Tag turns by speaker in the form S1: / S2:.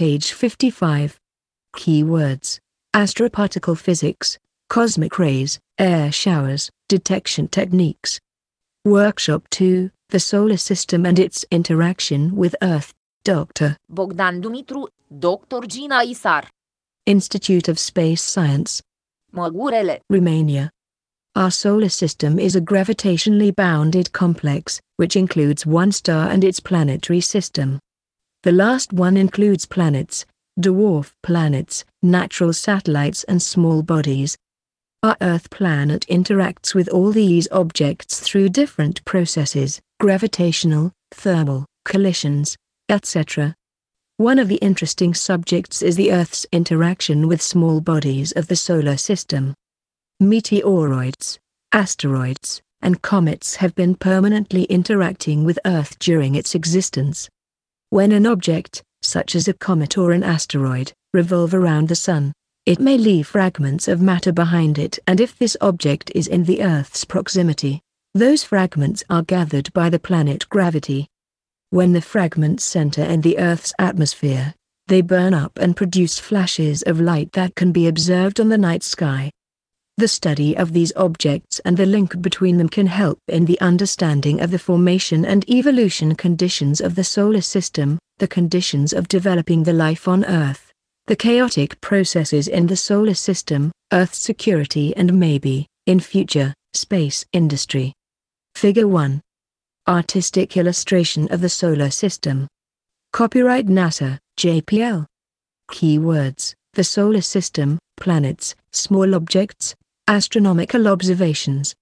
S1: Page 55. Keywords: astroparticle physics, cosmic rays, air showers, detection techniques. Workshop 2, the Solar System and its interaction with Earth. Dr.
S2: Bogdan Dumitru, Dr. Gina Isar.
S1: Institute of Space Science.
S2: Măgurele.
S1: Romania. Our solar system is a gravitationally bounded complex, which includes one star and its planetary system. The last one includes planets, dwarf planets, natural satellites and small bodies. Our Earth planet interacts with all these objects through different processes, gravitational, thermal, collisions, etc. One of the interesting subjects is the Earth's interaction with small bodies of the solar system. Meteoroids, asteroids, and comets have been permanently interacting with Earth during its existence. When an object, such as a comet or an asteroid, revolve around the Sun, it may leave fragments of matter behind it, and if this object is in the Earth's proximity, those fragments are gathered by the planet gravity. When the fragments center in the Earth's atmosphere, they burn up and produce flashes of light that can be observed on the night sky. The study of these objects and the link between them can help in the understanding of the formation and evolution conditions of the solar system, the conditions of developing the life on Earth, the chaotic processes in the solar system, Earth security and maybe, in future, space industry. Figure 1. Artistic illustration of the solar system. Copyright NASA, JPL. Keywords: the solar system, planets, small objects, astronomical observations.